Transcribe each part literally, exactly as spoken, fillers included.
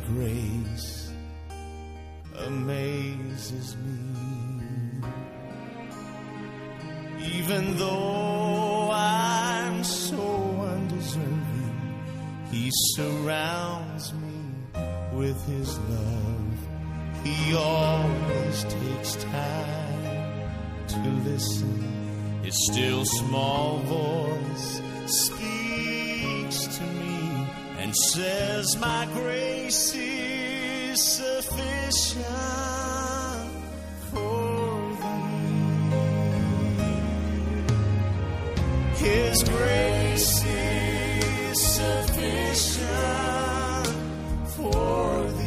grace amazes me. Even though I'm so undeserving, He surrounds me with His love. He always takes time to listen. His still small voice speaks to me and says, my grace is sufficient for thee. His grace is sufficient for thee.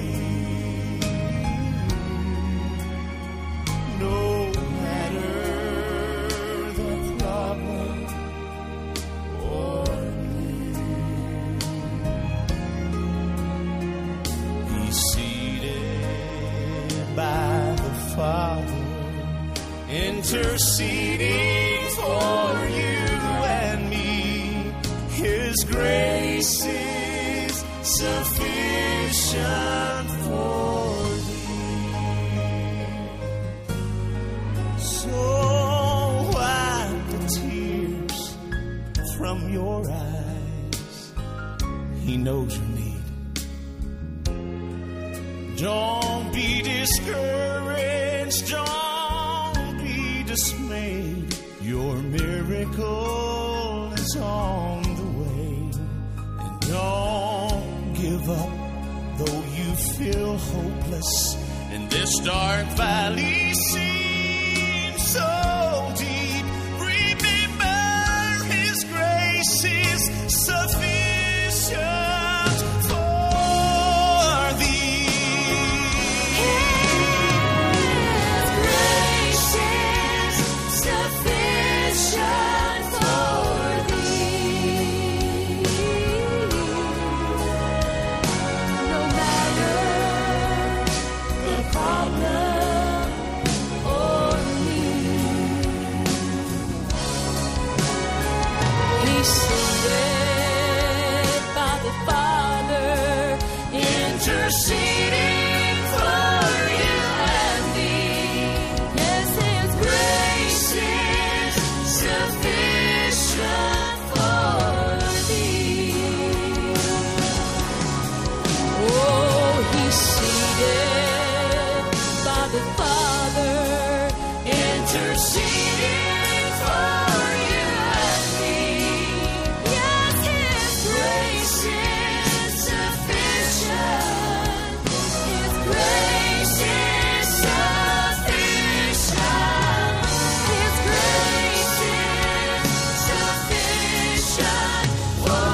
No matter the problem or need, He's seated by the Father, interceding for you and me. His grace is sufficient for thee. So wipe the tears from your eyes. He knows your need. Don't be discouraged. Don't be dismayed. Your miracle is on the way. And don't give up, though you feel hopeless. And this dark valley seems so deep. Remember, His grace is sufficient for thee. His grace is sufficient for thee. No matter the problem or need, He's seated by the Father, interceding for you and me. Yes, His grace is sufficient for thee. Oh, He's seated by the Father, interceding for you and me. Yes, His grace is sufficient. His grace is sufficient. His grace is sufficient for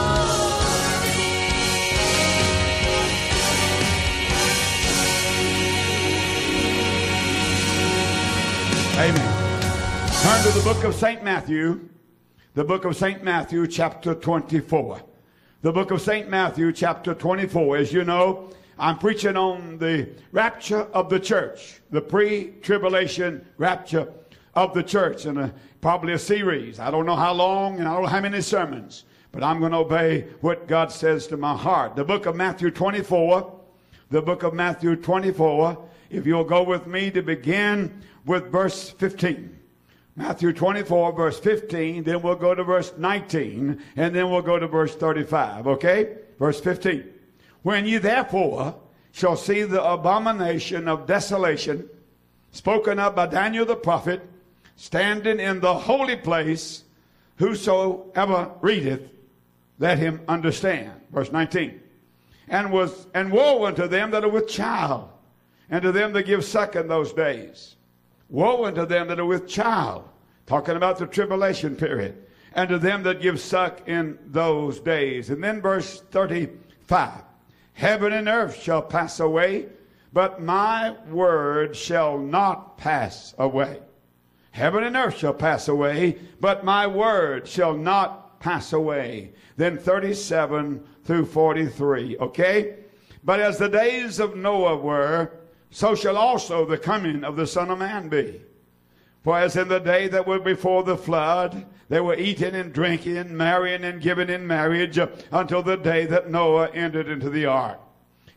Amen. Turn to the book of Saint Matthew, the book of Saint Matthew, chapter twenty-four. The book of Saint Matthew, chapter twenty-four. As you know, I'm preaching on the rapture of the church, the pre-tribulation rapture of the church, and a, probably a series. I don't know how long and I don't know how many sermons, but I'm going to obey what God says to my heart. The book of Matthew twenty-four, the book of Matthew twenty-four, if you'll go with me to begin with verse fifteen. Matthew twenty-four, verse fifteen, then we'll go to verse nineteen, and then we'll go to verse thirty-five, okay? Verse fifteen. When ye therefore shall see the abomination of desolation, spoken of by Daniel the prophet, standing in the holy place, whosoever readeth, let him understand. Verse nineteen. And was and woe unto them that are with child, and to them that give suck in those days. Woe unto them that are with child, talking about the tribulation period, and to them that give suck in those days. And then verse thirty-five. Heaven and earth shall pass away, but my word shall not pass away. Heaven and earth shall pass away, but my word shall not pass away. Then thirty-seven through forty-three, okay? But as the days of Noah were, so shall also the coming of the Son of Man be. For as in the day that was before the flood, they were eating and drinking, marrying and giving in marriage, uh, until the day that Noah entered into the ark.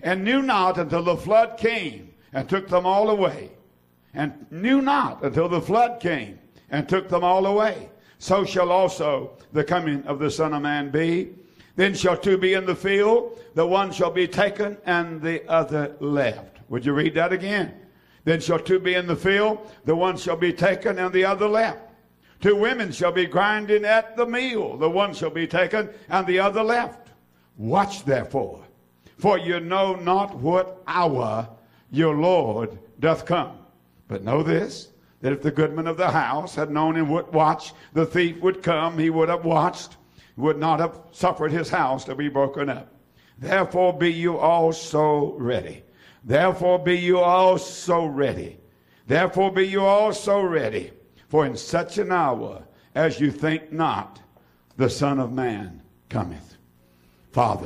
and knew not until the flood came and took them all away. And knew not until the flood came and took them all away. So shall also the coming of the Son of Man be. Then shall two be in the field, the one shall be taken and the other left. Would you read that again? Then shall two be in the field, the one shall be taken and the other left. Two women shall be grinding at the meal, the one shall be taken and the other left. Watch therefore, for you know not what hour your Lord doth come. But know this, that if the goodman of the house had known in what watch the thief would come, he would have watched, would not have suffered his house to be broken up. Therefore be you also ready. Therefore be you also ready. Therefore be you also ready. For in such an hour as you think not, the Son of Man cometh. Father,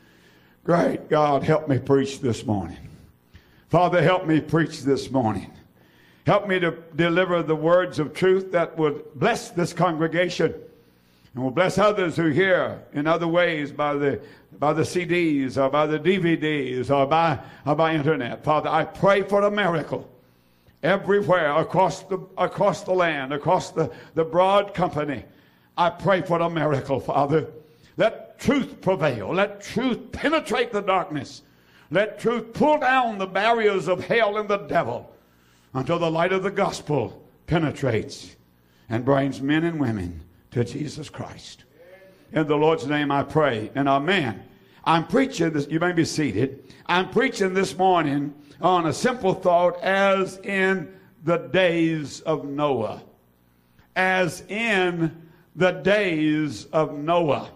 great God, help me preach this morning. Father, help me preach this morning. Help me to deliver the words of truth that would bless this congregation and will bless others who hear in other ways by the by the C Ds or by the D V Ds or by, or by internet. Father, I pray for a miracle everywhere across the across the land, across the, the broad company. I pray for a miracle, Father. Let truth prevail. Let truth penetrate the darkness. Let truth pull down the barriers of hell and the devil until the light of the gospel penetrates and brings men and women to Jesus Christ. In the Lord's name I pray, and amen. I'm preaching this, you may be seated. I'm preaching this morning on a simple thought, as in the days of Noah. As in the days of Noah.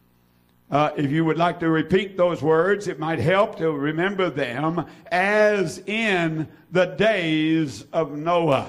Uh, if you would like to repeat those words, it might help to remember them. As in the days of Noah.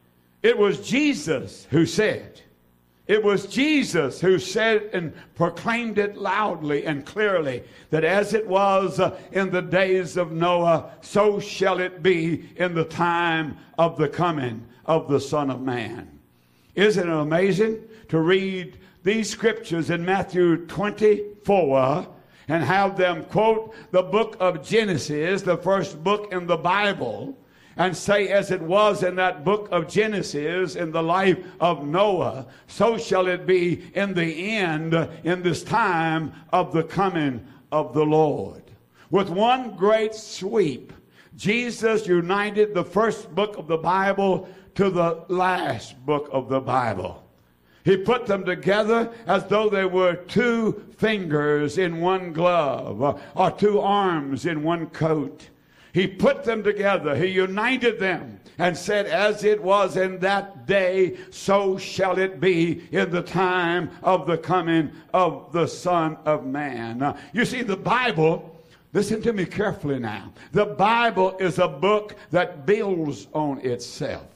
It was Jesus who said, it was Jesus who said and proclaimed it loudly and clearly, that as it was uh, in the days of Noah, so shall it be in the time of the coming of the Son of Man. Isn't it amazing to read these scriptures in Matthew twenty-four and have them quote the book of Genesis, the first book in the Bible, and say, as it was in that book of Genesis in the life of Noah, so shall it be in the end, in this time of the coming of the Lord. With one great sweep, Jesus united the first book of the Bible to the last book of the Bible. He put them together as though they were two fingers in one glove or two arms in one coat. He put them together. He united them and said, as it was in that day, so shall it be in the time of the coming of the Son of Man. Now, you see, the Bible, listen to me carefully now. The Bible is a book that builds on itself.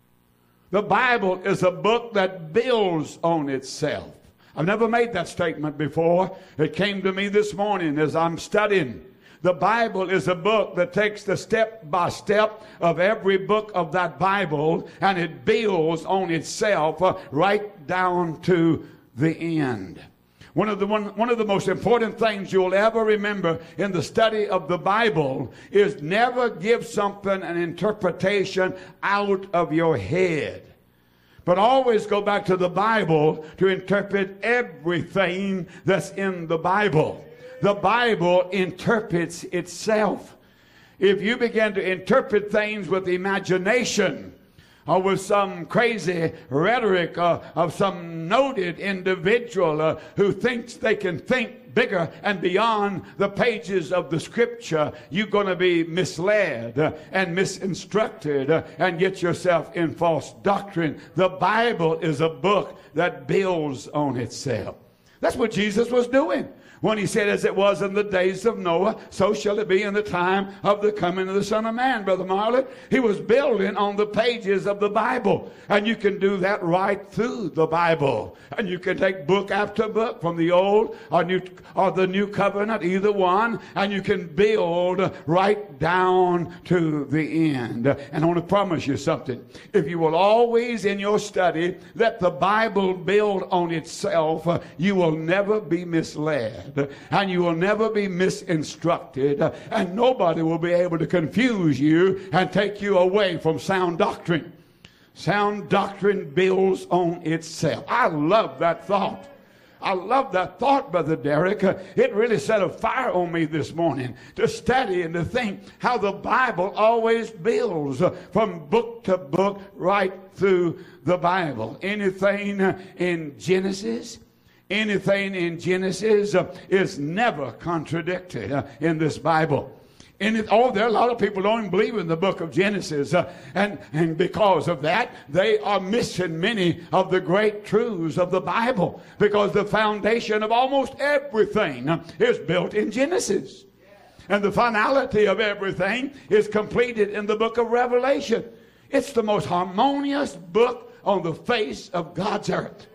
The Bible is a book that builds on itself. I've never made that statement before. It came to me this morning as I'm studying. The Bible is a book that takes the step by step of every book of that Bible, and it builds on itself uh, right down to the end. One of the one, one of the most important things you'll ever remember in the study of the Bible is never give something an interpretation out of your head. But always go back to the Bible to interpret everything that's in the Bible. The Bible interprets itself. If you begin to interpret things with imagination or with some crazy rhetoric uh, of some noted individual uh, who thinks they can think bigger and beyond the pages of the Scripture, you're going to be misled uh, and misinstructed uh, and get yourself in false doctrine. The Bible is a book that builds on itself. That's what Jesus was doing when he said, as it was in the days of Noah, so shall it be in the time of the coming of the Son of Man, Brother Marlon. He was building on the pages of the Bible. And you can do that right through the Bible. And you can take book after book from the Old or, New, or the New Covenant, either one, and you can build right down to the end. And I want to promise you something. If you will always in your study let the Bible build on itself, uh, you will never be misled. understand, and you will never be misinstructed, and nobody will be able to confuse you and take you away from sound doctrine. Sound doctrine builds on itself. I love that thought. I love that thought, Brother Derek. Uh, it really set a fire on me this morning to study and to think how the Bible always builds uh, from book to book right through the Bible. Anything uh, in Genesis, anything in Genesis uh, is never contradicted uh, in this Bible. And it, oh, there are a lot of people who don't even believe in the book of Genesis. Uh, and, and because of that, they are missing many of the great truths of the Bible. Because the foundation of almost everything uh, is built in Genesis. And the finality of everything is completed in the book of Revelation. It's the most harmonious book on the face of God's earth.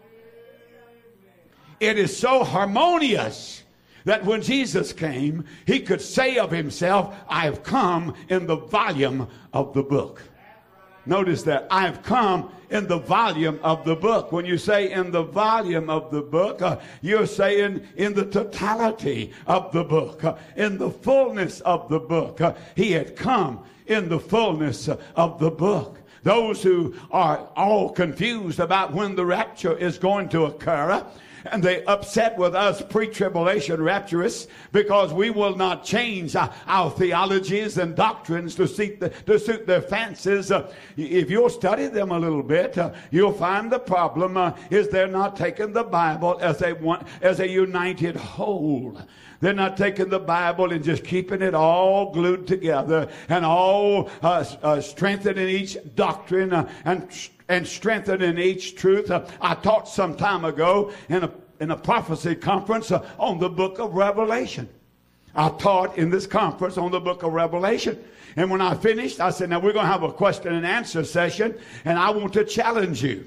It is so harmonious that when Jesus came, he could say of himself, I have come in the volume of the book. Notice that. I have come in the volume of the book. When you say in the volume of the book, uh, you're saying in the totality of the book, uh, in the fullness of the book. Uh, he had come in the fullness uh, of the book. Those who are all confused about when the rapture is going to occur, uh, and they upset with us pre-tribulation rapturists because we will not change our, our theologies and doctrines to suit, the, to suit their fancies. Uh, if you'll study them a little bit, uh, you'll find the problem uh, is they're not taking the Bible as a, one, as a united whole. They're not taking the Bible and just keeping it all glued together and all uh, uh, strengthening each doctrine uh, and and strengthening each truth. Uh, I taught some time ago in a, in a prophecy conference uh, on the book of Revelation. I taught in this conference on the book of Revelation. And when I finished, I said, now we're going to have a question and answer session, and I want to challenge you.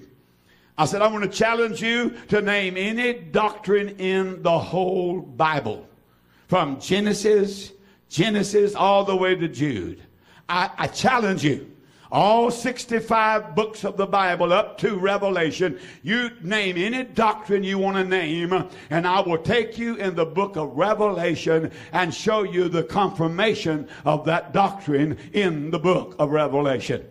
I said, I want to challenge you to name any doctrine in the whole Bible, from Genesis, Genesis all the way to Jude. I, I challenge you. All sixty-five books of the Bible up to Revelation, you name any doctrine you want to name, and I will take you in the book of Revelation and show you the confirmation of that doctrine in the book of Revelation.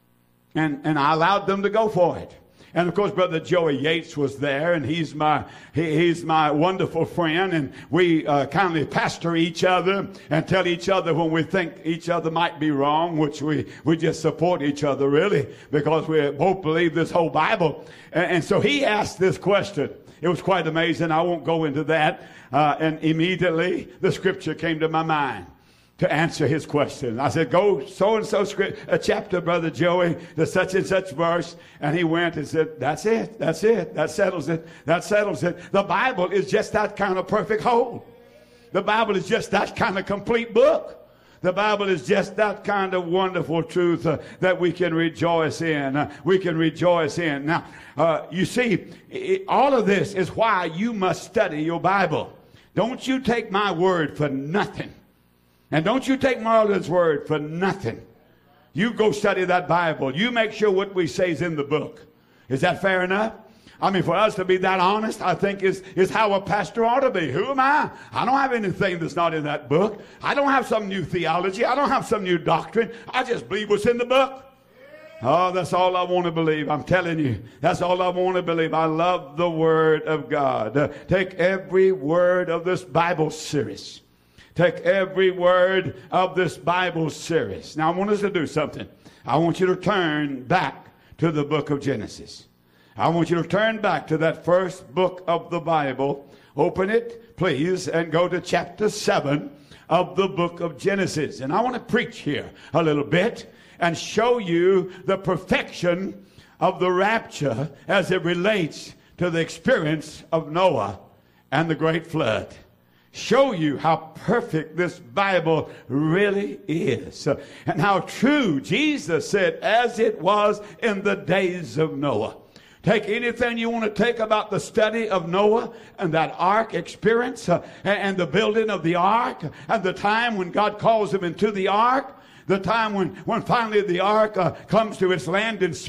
And, and I allowed them to go for it. And of course, Brother Joey Yates was there, and he's my he, he's my wonderful friend, and we uh, kindly pastor each other and tell each other when we think each other might be wrong, which we, we just support each other, really, because we both believe this whole Bible. And, and so he asked this question. It was quite amazing. I won't go into that. Uh, and immediately, the scripture came to my mind to answer his question. I said, go so-and-so script, a chapter, Brother Joey, to such and such verse. And he went and said, that's it, that's it, that settles it, that settles it. The Bible is just that kind of perfect whole. The Bible is just that kind of complete book. The Bible is just that kind of wonderful truth uh, that we can rejoice in. Uh, we can rejoice in. Now, uh, you see, it, all of this is why you must study your Bible. Don't you take my word for nothing. And don't you take Marlon's word for nothing. You go study that Bible. You make sure what we say is in the book. Is that fair enough? I mean, for us to be that honest, I think is, is how a pastor ought to be. Who am I? I don't have anything that's not in that book. I don't have some new theology. I don't have some new doctrine. I just believe what's in the book. Oh, that's all I want to believe. I'm telling you, that's all I want to believe. I love the Word of God. Uh, take every word of this Bible series. Take every word of this Bible series. Now, I want us to do something. I want you to turn back to the book of Genesis. I want you to turn back to that first book of the Bible. Open it, please, and go to chapter seven of the book of Genesis. And I want to preach here a little bit and show you the perfection of the rapture as it relates to the experience of Noah and the great flood. Show you how perfect this Bible really is, and how true Jesus said, as it was in the days of Noah. Take anything you want to take about the study of Noah and that ark experience uh, and, and the building of the ark and the time when God calls him into the ark. The time when, when finally the ark uh, comes to its landing spot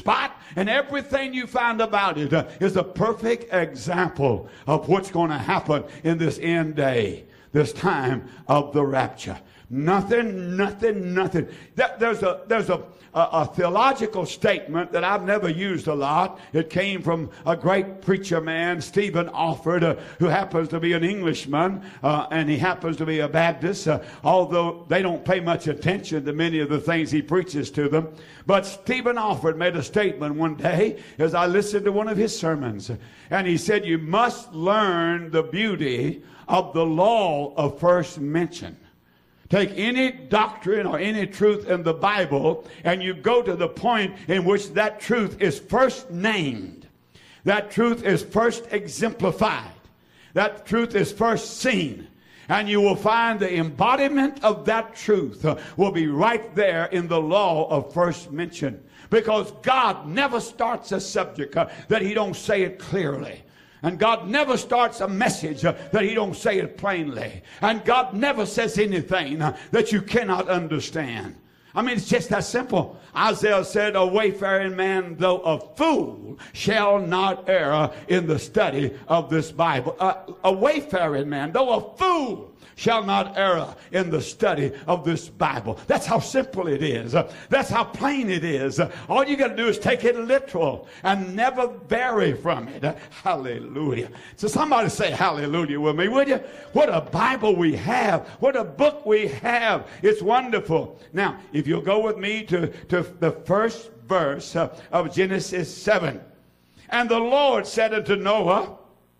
And everything you find about it uh, is a perfect example of what's going to happen in this end day, this time of the rapture. Nothing, nothing, nothing. There's a, there's a, a, a theological statement that I've never used a lot. It came from a great preacher man, Stephen Alford, uh, who happens to be an Englishman, uh, and he happens to be a Baptist, uh, although they don't pay much attention to many of the things he preaches to them. But Stephen Alford made a statement one day as I listened to one of his sermons, and he said, you must learn the beauty of the law of first mention. Take any doctrine or any truth in the Bible, and you go to the point in which that truth is first named. That truth is first exemplified. That truth is first seen. And you will find the embodiment of that truth uh, will be right there in the law of first mention. Because God never starts a subject uh, that he don't say it clearly. And God never starts a message uh, that he don't say it plainly. And God never says anything uh, that you cannot understand. I mean, it's just that simple. Isaiah said, a wayfaring man, though a fool, shall not err in the study of this Bible. Uh, a wayfaring man, though a fool, shall not err in the study of this Bible. That's how simple it is. Uh, that's how plain it is. Uh, all you got to do is take it literal and never vary from it. Uh, hallelujah. So somebody say hallelujah with me, would you? What a Bible we have. What a book we have. It's wonderful. Now, if you'll go with me to, to the first verse uh, of Genesis seven. And the Lord said unto Noah,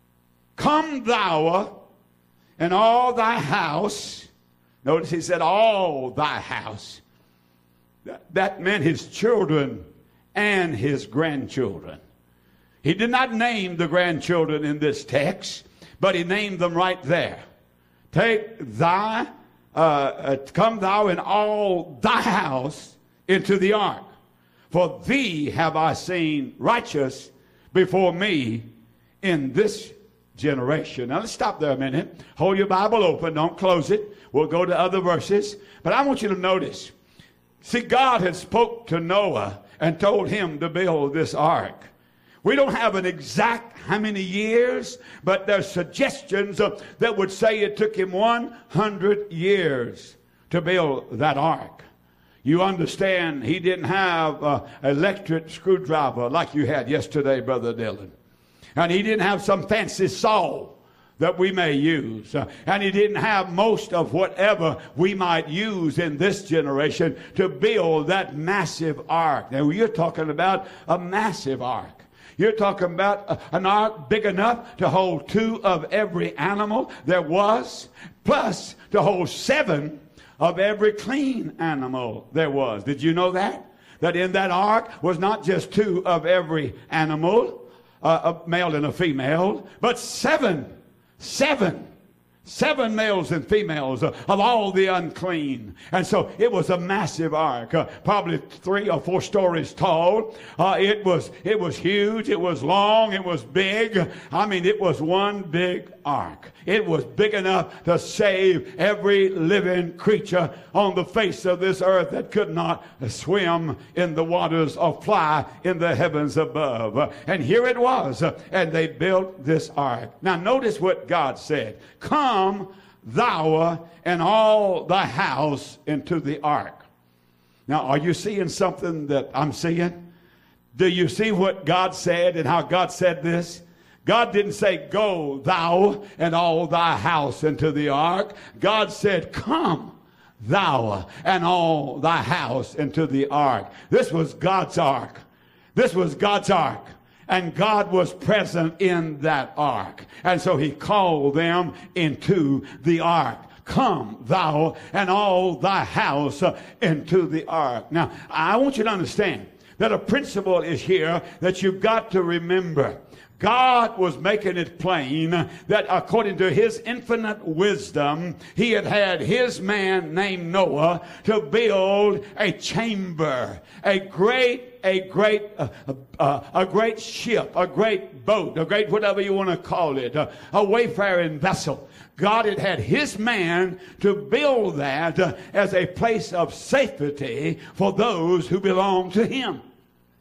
come thou and all thy house. Notice he said all thy house. That, that meant his children and his grandchildren. He did not name the grandchildren in this text, but he named them right there. Take thy, uh, uh, come thou and all thy house into the ark. For thee have I seen righteous before me in this generation. Now let's stop there a minute. Hold your Bible open. Don't close it. We'll go to other verses. But I want you to notice. See, God had spoke to Noah and told him to build this ark. We don't have an exact how many years, but there's suggestions uh, that would say it took him one hundred years to build that ark. You understand, he didn't have an electric screwdriver like you had yesterday, Brother Dillon. And he didn't have some fancy saw that we may use. Uh, and he didn't have most of whatever we might use in this generation to build that massive ark. Now, you're talking about a massive ark. You're talking about a, an ark big enough to hold two of every animal there was, plus to hold seven of every clean animal there was. Did you know that? That in that ark was not just two of every animal, Uh, a male and a female, but seven, seven, seven males and females uh, of all the unclean. And so it was a massive ark, uh, probably three or four stories tall. Uh, it was it was huge. It was long. It was big. I mean, it was one big ark. It was big enough to save every living creature on the face of this earth that could not swim in the waters or fly in the heavens above. Uh, and here it was. Uh, and they built this ark. Now notice what God said. Come thou and all thy house into the ark. Now, are you seeing something that I'm seeing? Do you see what God said and how God said this? God didn't say, go thou and all thy house into the ark. God said, come thou and all thy house into the ark. This was God's ark. This was God's ark. And God was present in that ark. And so he called them into the ark. Come thou and all thy house into the ark. Now, I want you to understand that a principle is here that you've got to remember. God was making it plain that according to his infinite wisdom, he had had his man named Noah to build a chamber, a great a great uh, uh, a great ship, a great boat, a great whatever you want to call it, uh, a wayfaring vessel. God had had his man to build that uh, as a place of safety for those who belong to him.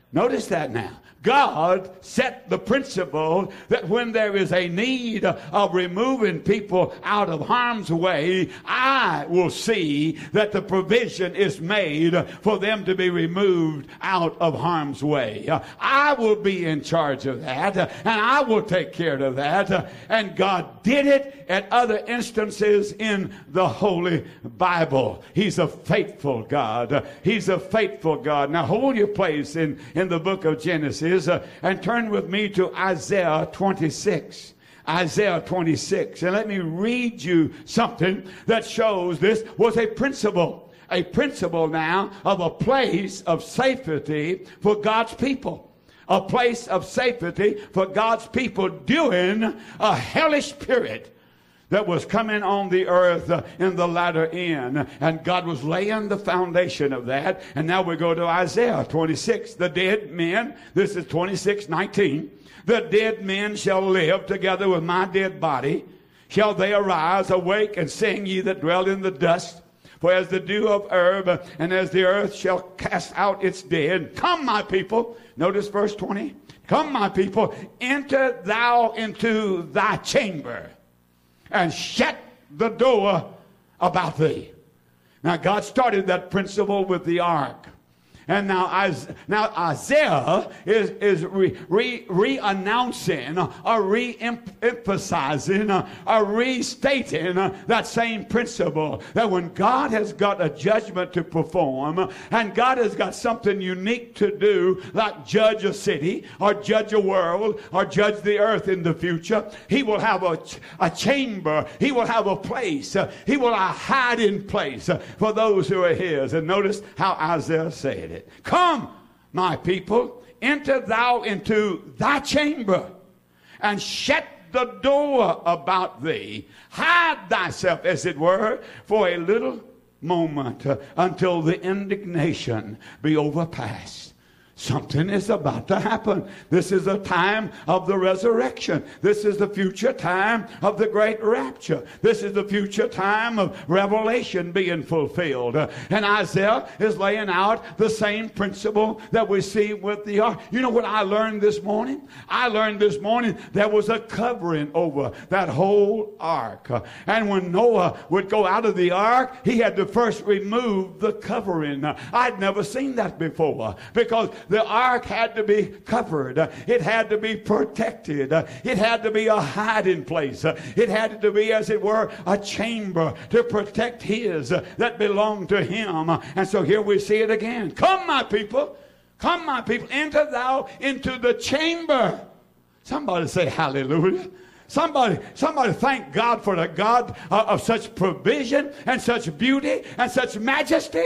Notice that now. God set the principle that when there is a need of removing people out of harm's way, I will see that the provision is made for them to be removed out of harm's way. I will be in charge of that, and I will take care of that. And God did it at other instances in the Holy Bible. He's a faithful God. He's a faithful God. Now hold your place in, in the book of Genesis uh, and turn with me to Isaiah twenty-six. Isaiah twenty-six. And let me read you something that shows this was a principle. A principle now of a place of safety for God's people. A place of safety for God's people during a hellish period that was coming on the earth uh, in the latter end. And God was laying the foundation of that. And now we go to Isaiah twenty-six. The dead men, this is twenty-six nineteen. The dead men shall live together with my dead body. Shall they arise, awake, and sing, ye that dwell in the dust? For as the dew of herb, uh, and as the earth shall cast out its dead. Come, my people. Notice verse twenty. Come, my people, enter thou into thy chamber, and shut the door about thee. Now, God started that principle with the ark. And now, now Isaiah is, is re, re, re-announcing or re-emphasizing or restating that same principle. That when God has got a judgment to perform and God has got something unique to do, like judge a city or judge a world or judge the earth in the future, he will have a, a chamber. He will have a place. He will have a hiding place for those who are his. And notice how Isaiah said it. Come, my people, enter thou into thy chamber, and shut the door about thee. Hide thyself, as it were, for a little moment, uh, until the indignation be overpassed. Something is about to happen. This is a time of the resurrection. This is the future time of the great rapture. This is the future time of revelation being fulfilled. Uh, and Isaiah is laying out the same principle that we see with the ark. You know what I learned this morning? I learned this morning there was a covering over that whole ark. Uh, and when Noah would go out of the ark, he had to first remove the covering. Uh, I'd never seen that before, because the ark had to be covered. It had to be protected. It had to be a hiding place. It had to be, as it were, a chamber to protect his that belonged to him. And so here we see it again. Come, my people. Come, my people. Enter thou into the chamber. Somebody say hallelujah. Somebody, somebody thank God for the God uh, of such provision and such beauty and such majesty.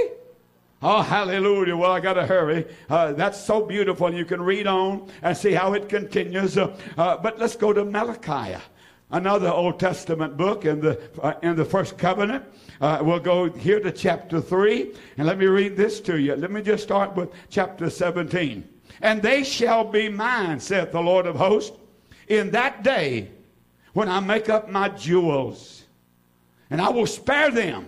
Oh, hallelujah. Well, I got to hurry. Uh, that's so beautiful. You can read on and see how it continues. Uh, uh, but let's go to Malachi, another Old Testament book in the, uh, in the first covenant. Uh, we'll go here to chapter three. And let me read this to you. Let me just start with chapter seventeen. And they shall be mine, saith the Lord of hosts, in that day when I make up my jewels. And I will spare them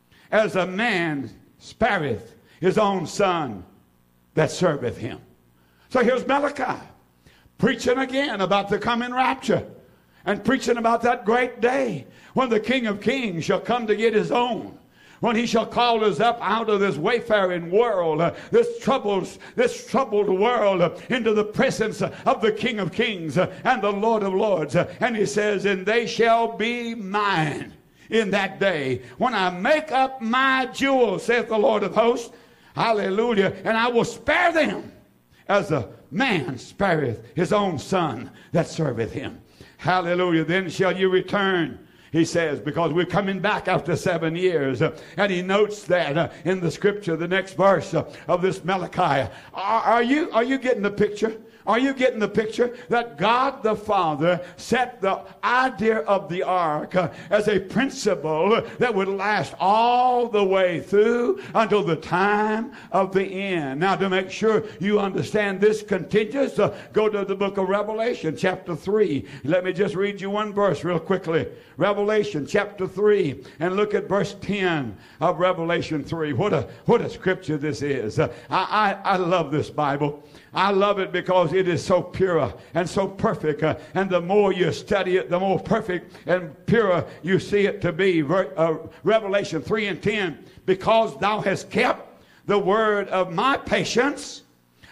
as a man spareth his own son that serveth him. So here's Malachi preaching again about the coming rapture and preaching about that great day when the King of Kings shall come to get his own, when he shall call us up out of this wayfaring world, uh, this troubles, this troubled world, uh, into the presence uh, of the King of Kings uh, and the Lord of Lords. Uh, and he says, and they shall be mine in that day when I make up my jewels, saith the Lord of hosts. Hallelujah. And I will spare them as a man spareth his own son that serveth him. Hallelujah. Then shall you return, he says, because we're coming back after seven years. Uh, and he notes that uh, in the scripture, the next verse uh, of this Malachi. Are, are you, are you getting the picture? Are you getting the picture? That God the Father set the idea of the ark uh, as a principle that would last all the way through until the time of the end. Now, to make sure you understand this continues, uh, go to the book of Revelation, chapter three. Let me just read you one verse real quickly. Revelation, chapter three, and look at verse ten of Revelation three. What a, what a scripture this is. Uh, I, I, I love this Bible. I love it because it is so pure and so perfect. Uh, and the more you study it, the more perfect and pure you see it to be. Ver, uh, Revelation three and ten. Because thou hast kept the word of my patience,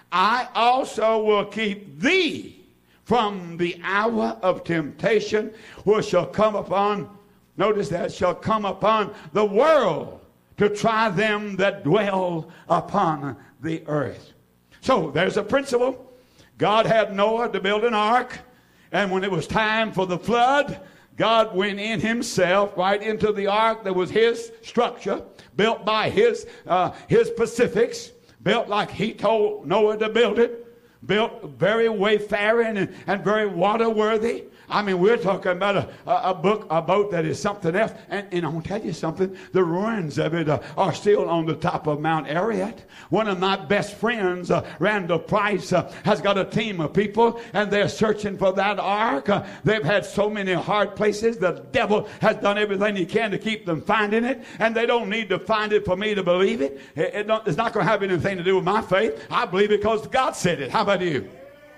I also will keep thee from the hour of temptation, which shall come upon, notice that, shall come upon the world to try them that dwell upon the earth. So there's a principle. God had Noah to build an ark, and when it was time for the flood, God went in himself right into the ark that was his structure, built by his uh, his specifics, built like he told Noah to build it, built very wayfaring and, and very water-worthy. I mean, we're talking about a, a, a book, a boat that is something else. And, and I want to tell you something. The ruins of it uh, are still on the top of Mount Ararat. One of my best friends, uh, Randall Price, uh, has got a team of people, and they're searching for that ark. Uh, they've had so many hard places. The devil has done everything he can to keep them finding it, and they don't need to find it for me to believe it. It, it don't, it's not going to have anything to do with my faith. I believe it because God said it. How about you?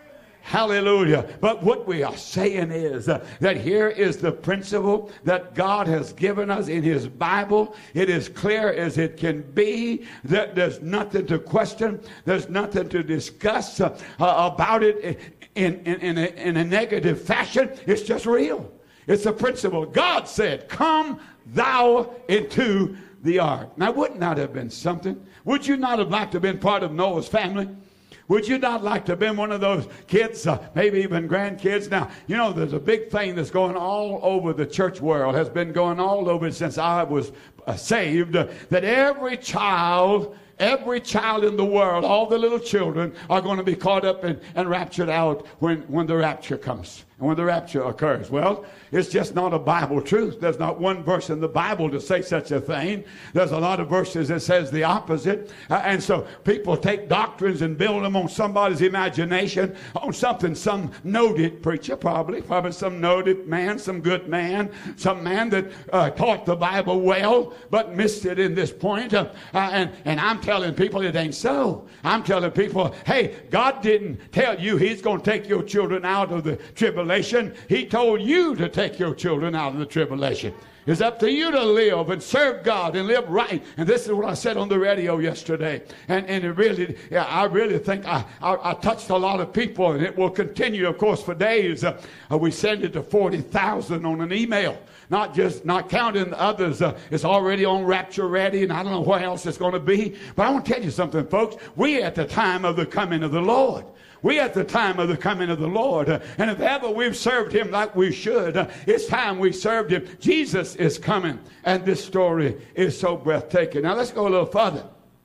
Hallelujah. But what we are saying is uh, that here is the principle that God has given us in his Bible. It is clear as it can be that there's nothing to question. There's nothing to discuss uh, uh, about it in, in, in, a, in a negative fashion. It's just real. It's a principle. God said, come thou into the ark. Now, wouldn't that have been something? Would you not have liked to have been part of Noah's family? Would you not like to have been one of those kids, uh, maybe even grandkids? Now, you know, there's a big thing that's going all over the church world, has been going all over since I was uh, saved, uh, that every child, every child in the world, all the little children are going to be caught up and, and raptured out when, when the rapture comes. And when the rapture occurs. Well, it's just not a Bible truth. There's not one verse in the Bible to say such a thing. There's a lot of verses that says the opposite. Uh, and so people take doctrines and build them on somebody's imagination, on something some noted preacher, probably, probably some noted man, some good man, some man that uh, taught the Bible well, but missed it in this point. Uh, uh, and, and I'm telling people it ain't so. I'm telling people, hey, God didn't tell you he's going to take your children out of the tribulation. He told you to take your children out of the tribulation. It's up to you to live and serve God and live right. And this is what I said on the radio yesterday. And, and it really, yeah, I really think I, I, I touched a lot of people, and it will continue, of course, for days. Uh, we send it to forty thousand on an email. Not just, not counting the others. Uh, it's already on Rapture Ready, and I don't know where else it's going to be. But I want to tell you something, folks. We at the time of the coming of the Lord. We at the time of the coming of the Lord. Uh, and if ever we've served him like we should, uh, it's time we served him. Jesus is coming. And this story is so breathtaking. Now let's go a little further.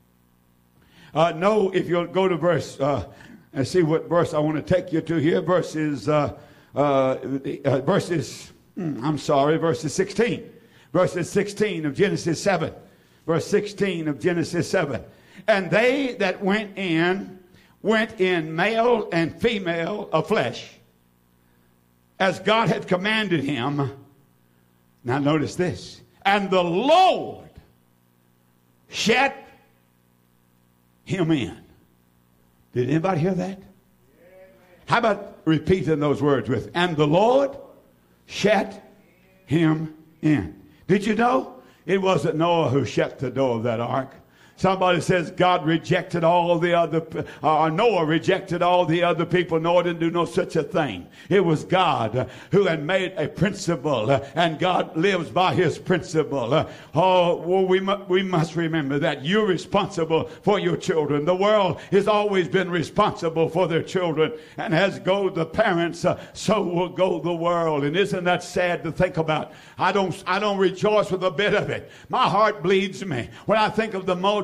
Uh, no, if you'll go to verse, uh, and see what verse I want to take you to here. Verses, uh, uh, uh, verses, mm, I'm sorry, verses sixteen. Verses sixteen of Genesis seven. Verse sixteen of Genesis seven. And they that went in, went in male and female of flesh, as God had commanded him. Now notice this. And the Lord shut him in. Did anybody hear that? How about repeating those words with, and the Lord shut him in. Did you know it wasn't Noah who shut the door of that ark? Somebody says God rejected all the other, uh, Noah rejected all the other people. Noah didn't do no such a thing. It was God uh, who had made a principle, uh, and God lives by his principle. Uh, oh, well, we, mu- we must remember that you're responsible for your children. The world has always been responsible for their children, and as go the parents, uh, so will go the world. And isn't that sad to think about? I don't, I don't rejoice with a bit of it. My heart bleeds me when I think of the multitude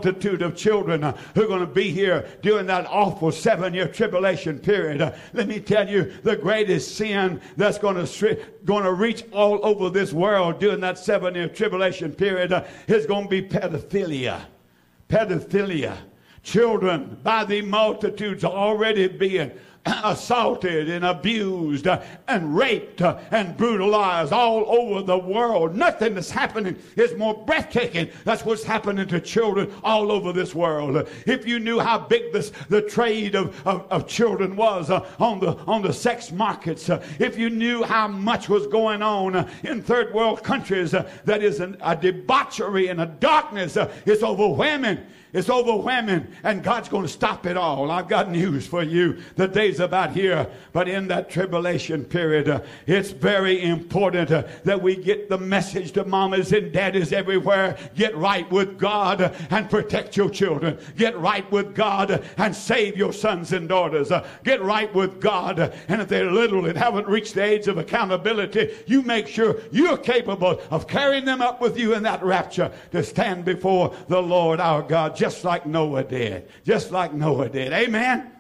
multitude of children uh, who are going to be here during that awful seven-year tribulation period. Uh, let me tell you, the greatest sin that's going to stri- going to reach all over this world during that seven-year tribulation period uh, is going to be pedophilia. Pedophilia. Children by the multitudes already being assaulted and abused uh, and raped uh, and brutalized all over the world. Nothing that's happening is more breathtaking. That's what's happening to children all over this world. Uh, if you knew how big this the trade of, of, of children was uh, on the on the sex markets, uh, if you knew how much was going on uh, in third world countries, uh, that is an, a debauchery and a darkness. Uh, it's overwhelming. It's overwhelming, and God's going to stop it all. I've got news for you. The day's about here, but in that tribulation period, uh, it's very important uh, that we get the message to mamas and daddies everywhere. Get right with God uh, and protect your children. Get right with God uh, and save your sons and daughters. Uh, get right with God, uh, and if they're little and haven't reached the age of accountability, you make sure you're capable of carrying them up with you in that rapture to stand before the Lord our God. Just like Noah did. Just like Noah did. Amen?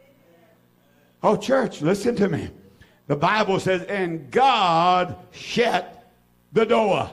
Oh, church, listen to me. The Bible says, and God shut the door.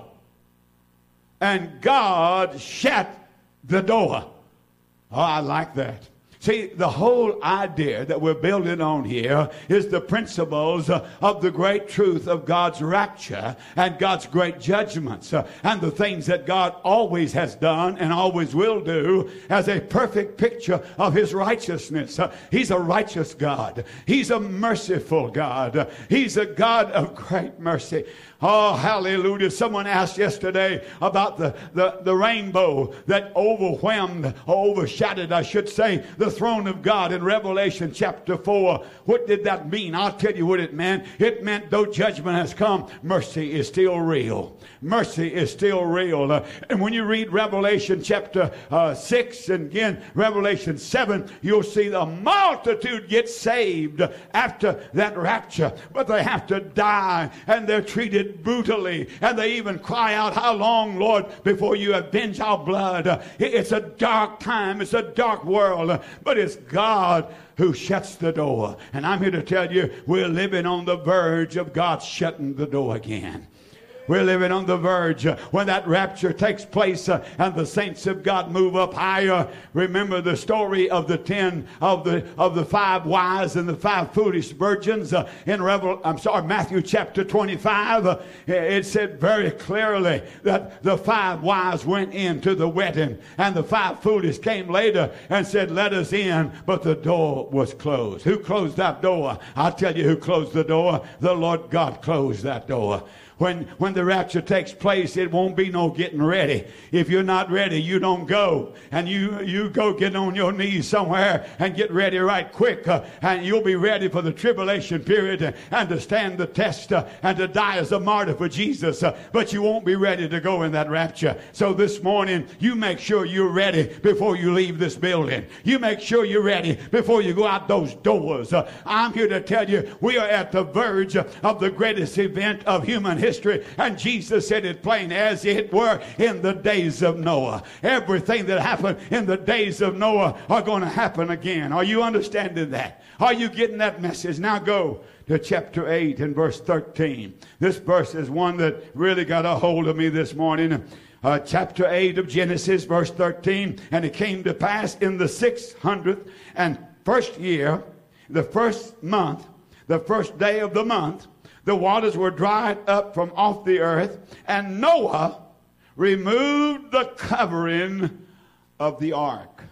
And God shut the door. Oh, I like that. See, the whole idea that we're building on here is the principles uh, of the great truth of God's rapture and God's great judgments uh, and the things that God always has done and always will do as a perfect picture of his righteousness. Uh, he's a righteous God. He's a merciful God. Uh, he's a God of great mercy. Oh, hallelujah. Someone asked yesterday about the, the, the rainbow that overwhelmed, or overshadowed, I should say, the throne of God in Revelation chapter four. What did that mean? I'll tell you what it meant. It meant though judgment has come, mercy is still real. Mercy is still real. Uh, and when you read Revelation chapter uh, six and again Revelation seven, you'll see the multitude get saved after that rapture. But they have to die, and they're treated brutally, and they even cry out, how long, Lord, before you avenge our blood? Uh, it, it's a dark time. It's a dark world. Uh, but it's God who shuts the door. And I'm here to tell you, we're living on the verge of God shutting the door again. We're living on the verge uh, when that rapture takes place uh, and the saints of God move up higher. Remember the story of the ten of the of the five wise and the five foolish virgins uh, in Revel. I'm sorry, Matthew chapter twenty-five. Uh, it said very clearly that the five wise went into the wedding, and the five foolish came later and said, "Let us in," but the door was closed. Who closed that door? I'll tell you who closed the door. The Lord God closed that door. When, when the rapture takes place, it won't be no getting ready. If you're not ready, you don't go. And you, you go get on your knees somewhere and get ready right quick. Uh, and you'll be ready for the tribulation period uh, and to stand the test uh, and to die as a martyr for Jesus. Uh, but you won't be ready to go in that rapture. So this morning, you make sure you're ready before you leave this building. You make sure you're ready before you go out those doors. Uh, I'm here to tell you, we are at the verge of the greatest event of human history. History. And Jesus said it plain, as it were in the days of Noah. Everything that happened in the days of Noah are going to happen again. Are you understanding that? Are you getting that message? Now go to chapter eight and verse thirteen. This verse is one that really got a hold of me this morning. Uh, chapter eight of Genesis, verse thirteen. And it came to pass in the six hundredth and first year, the first month, the first day of the month, the waters were dried up from off the earth, and Noah removed the covering of the ark.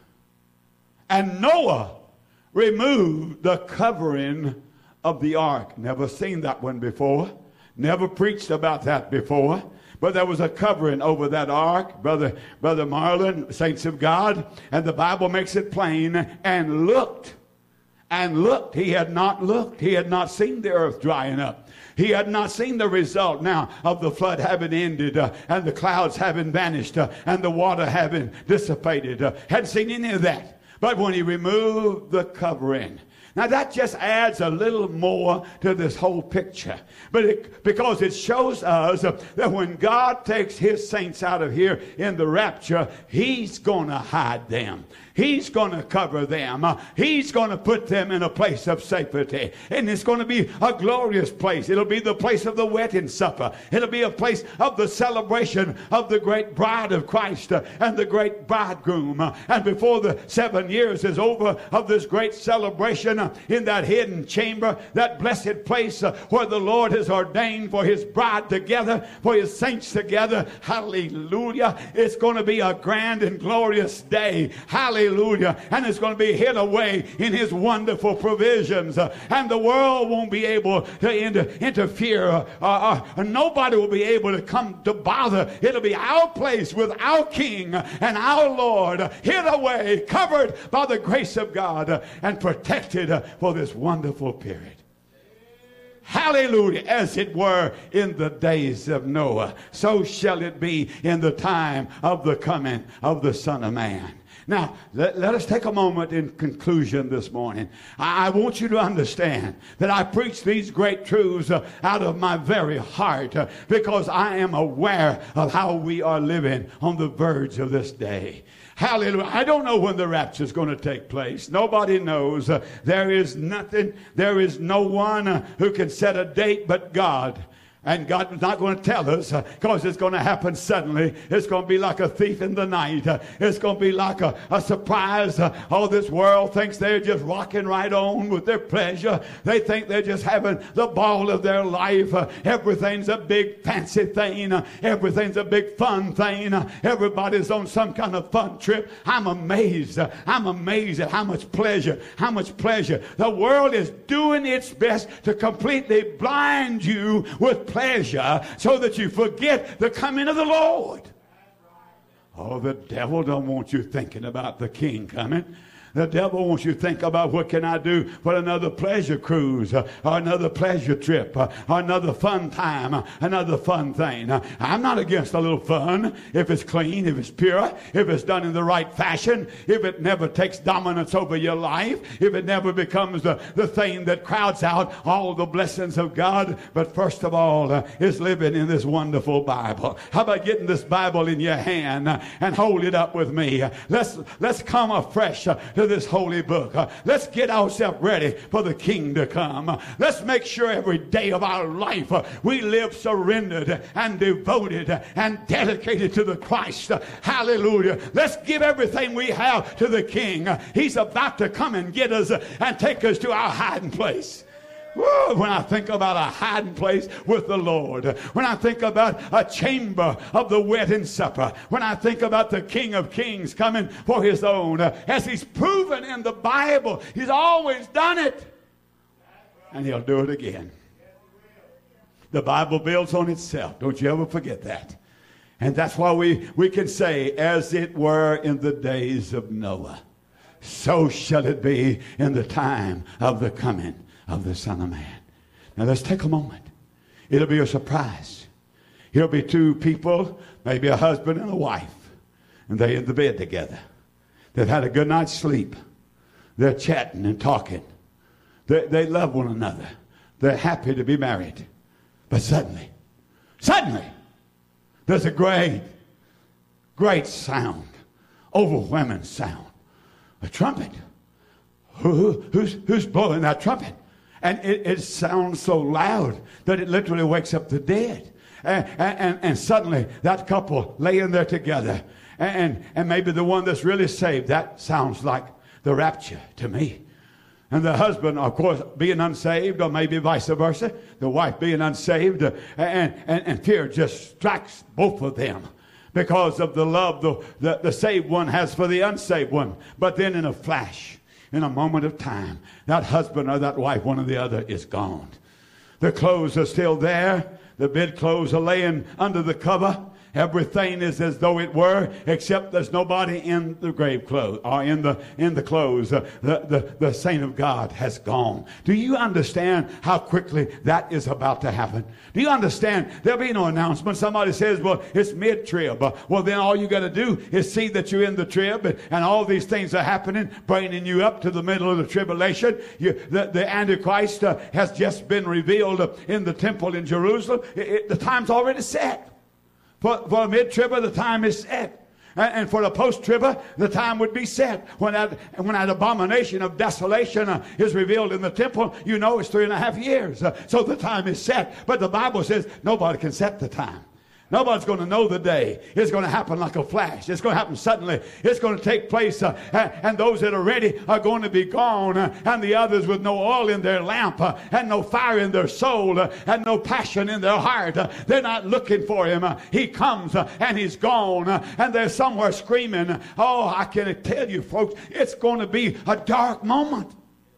And Noah removed the covering of the ark. Never seen that one before. Never preached about that before. But there was a covering over that ark, Brother, Brother Marlon, saints of God. And the Bible makes it plain, and looked. And looked. He had not looked. He had not seen the earth drying up. He had not seen the result now of the flood having ended uh, and the clouds having vanished uh, and the water having dissipated. Uh, hadn't seen any of that. But when he removed the covering, Now that just adds a little more to this whole picture. But it, because it shows us uh, that when God takes his saints out of here in the rapture, he's going to hide them. He's going to cover them. Uh, he's going to put them in a place of safety. And it's going to be a glorious place. It'll be the place of the wedding supper. It'll be a place of the celebration of the great bride of Christ uh, and the great bridegroom. Uh, and before the seven years is over of this great celebration uh, in that hidden chamber, that blessed place uh, where the Lord has ordained for his bride together, for his saints together. Hallelujah. It's going to be a grand and glorious day. Hallelujah. Hallelujah. And it's going to be hid away in his wonderful provisions. Uh, and the world won't be able to inter- interfere. Uh, uh, uh, nobody will be able to come to bother. It'll be our place with our King and our Lord, uh, hid away, covered by the grace of God, uh, and protected uh, for this wonderful period. Hallelujah. As it were in the days of Noah, so shall it be in the time of the coming of the Son of Man. Now, let, let us take a moment in conclusion this morning. I, I want you to understand that I preach these great truths uh, out of my very heart uh, because I am aware of how we are living on the verge of this day. Hallelujah. I don't know when the rapture is going to take place. Nobody knows. Uh, there is nothing, there is no one uh, who can set a date but God. And God is not going to tell us because uh, it's going to happen suddenly. It's going to be like a thief in the night. Uh, it's going to be like a, a surprise. Uh, all this world thinks they're just rocking right on with their pleasure. They think they're just having the ball of their life. Uh, everything's a big fancy thing. Uh, everything's a big fun thing. Uh, everybody's on some kind of fun trip. I'm amazed. Uh, I'm amazed at how much pleasure, how much pleasure. The world is doing its best to completely blind you with pleasure so that you forget the coming of the Lord. Oh, the devil don't want you thinking about the King coming. The devil wants you to think about what can I do for another pleasure cruise uh, or another pleasure trip uh, or another fun time, uh, another fun thing. Uh, I'm not against a little fun if it's clean, if it's pure, if it's done in the right fashion, if it never takes dominance over your life, if it never becomes the, the thing that crowds out all the blessings of God. But first of all uh, is living in this wonderful Bible. How about getting this Bible in your hand uh, and hold it up with me? Uh, let's, let's come afresh uh, to this holy book. Uh, let's get ourselves ready for the King to come. Uh, let's make sure every day of our life uh, we live surrendered and devoted uh, and dedicated to the Christ. Uh, hallelujah. Let's give everything we have to the King. Uh, he's about to come and get us uh, and take us to our hiding place. Whoa, when I think about a hiding place with the Lord, when I think about a chamber of the wedding supper, when I think about the King of Kings coming for his own, uh, as he's proven in the Bible, he's always done it. And he'll do it again. The Bible builds on itself. Don't you ever forget that. And that's why we, we can say, as it were in the days of Noah, so shall it be in the time of the coming of the Son of Man. Now let's take a moment. It'll be a surprise. It'll be two people, maybe a husband and a wife, and they're in the bed together. They've had a good night's sleep. They're chatting and talking. They, they love one another. They're happy to be married. But suddenly, suddenly, there's a great, great sound, overwhelming sound. A trumpet. Who, who, who's, who's blowing that trumpet? And it, it sounds so loud that it literally wakes up the dead. And, and, and suddenly that couple laying there together. And, and maybe the one that's really saved, that sounds like the rapture to me. And the husband, of course, being unsaved, or maybe vice versa, the wife being unsaved, uh, and, and, and fear just strikes both of them because of the love the, the, the saved one has for the unsaved one. But then in a flash, in a moment of time, that husband or that wife, one or the other, is gone. The clothes are still there. The bedclothes are laying under the cover. Everything is as though it were, except there's nobody in the grave clothes or in the in the clothes. Uh, the, the, the saint of God has gone. Do you understand how quickly that is about to happen? Do you understand? There'll be no announcement. Somebody says, well, it's mid-trib. Uh, well, then all you got to do is see that you're in the trib, and, and all these things are happening, bringing you up to the middle of the tribulation. You, the, the Antichrist uh, has just been revealed uh, in the temple in Jerusalem. It, it, the time's already set. For, for a mid-tribber, the time is set. And, and for the post-tribber, the time would be set. When that, when that abomination of desolation uh, is revealed in the temple, you know it's three and a half years. Uh, so the time is set. But the Bible says nobody can set the time. Nobody's going to know the day. It's going to happen like a flash. It's going to happen suddenly. It's going to take place. Uh, and, and those that are ready are going to be gone. Uh, and the others with no oil in their lamp uh, and no fire in their soul uh, and no passion in their heart. Uh, they're not looking for him. Uh, he comes uh, and he's gone. Uh, and they're somewhere screaming. Oh, I can tell you, folks, it's going to be a dark moment.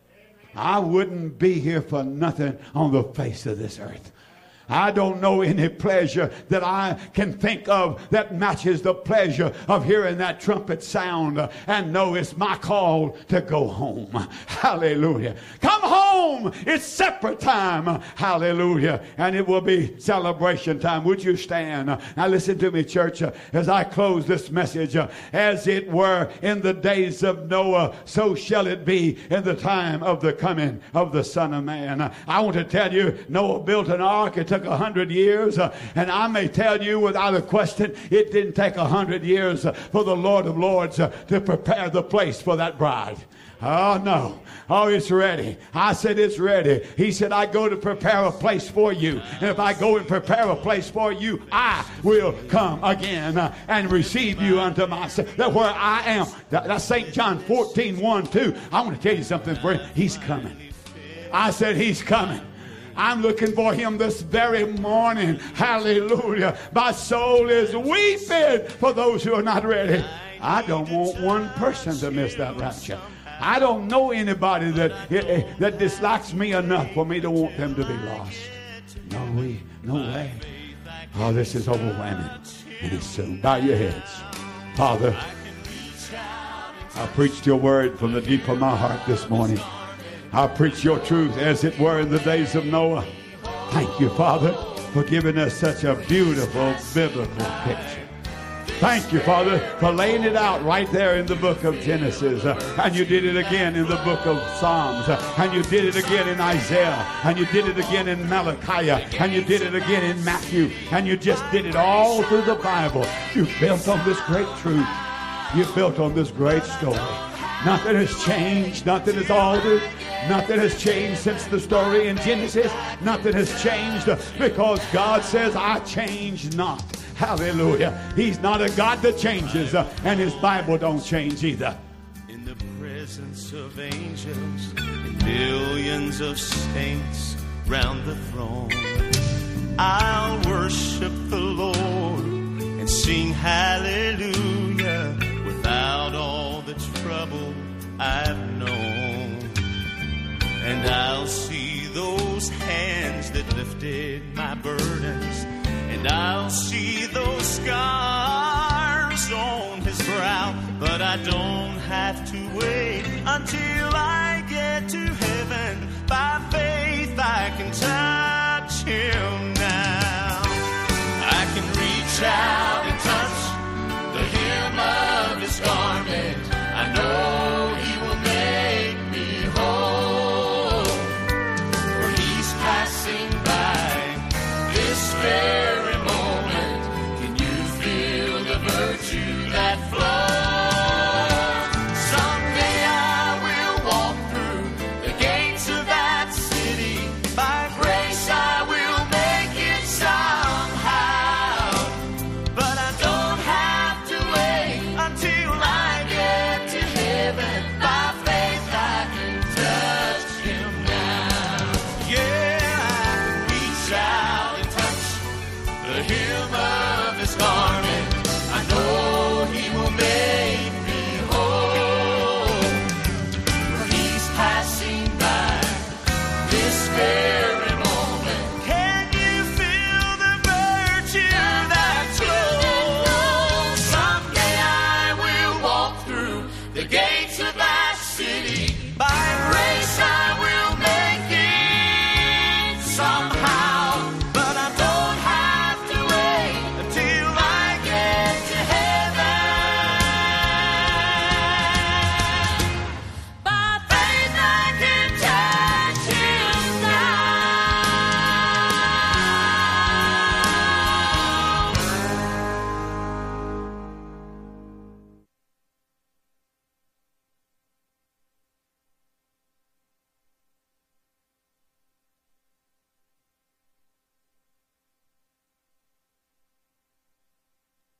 I wouldn't be here for nothing on the face of this earth. I don't know any pleasure that I can think of that matches the pleasure of hearing that trumpet sound uh, and know it's my call to go home. Hallelujah. Come home. It's separate time. Hallelujah. And it will be celebration time. Would you stand? Uh, now listen to me, church, uh, as I close this message. Uh, as it were in the days of Noah, so shall it be in the time of the coming of the Son of Man. Uh, I want to tell you, Noah built an ark. It took a hundred years, uh, and I may tell you without a question, it didn't take a hundred years uh, for the Lord of Lords uh, to prepare the place for that bride. Oh, no. Oh, it's ready. I said it's ready. He said, I go to prepare a place for you. And if I go and prepare a place for you, I will come again uh, and receive you unto myself. That's where I am. That, that's Saint John fourteen, one, two. I want to tell you something, friend. He's coming. I said he's coming. I'm looking for him this very morning. Hallelujah. My soul is weeping for those who are not ready. I don't want one person to miss that rapture. I don't know anybody that that dislikes me enough for me to want them to be lost. No way. No way. Oh, this is overwhelming. And it's soon. Bow your heads. Father, I preached your word from the deep of my heart this morning. I preach your truth as it were in the days of Noah. Thank you, Father, for giving us such a beautiful biblical picture. Thank you, Father, for laying it out right there in the book of Genesis. Uh, and you did it again in the book of Psalms. Uh, and you did it again in Isaiah. And you did it again in Malachi. And you did it again in Matthew. And you just did it all through the Bible. You built on this great truth. You built on this great story. Nothing has changed. Nothing has altered. Nothing has changed since the story in Genesis. Nothing has changed because God says, I change not. Hallelujah. He's not a God that changes, uh, and his Bible don't change either. In the presence of angels and millions of saints round the throne, I'll worship the Lord and sing hallelujah without all the trouble I've known. And I'll see those hands that lifted my burdens, and I'll see those scars on his brow. But I don't have to wait until I get to heaven. By faith I can touch him now. I can reach out and touch the hem of his garment. I know he will make me whole, for he's passing by this very moment. Can you feel the virtue that flows? Someday I will walk through the gates of that city. By grace I will make it somehow. But The game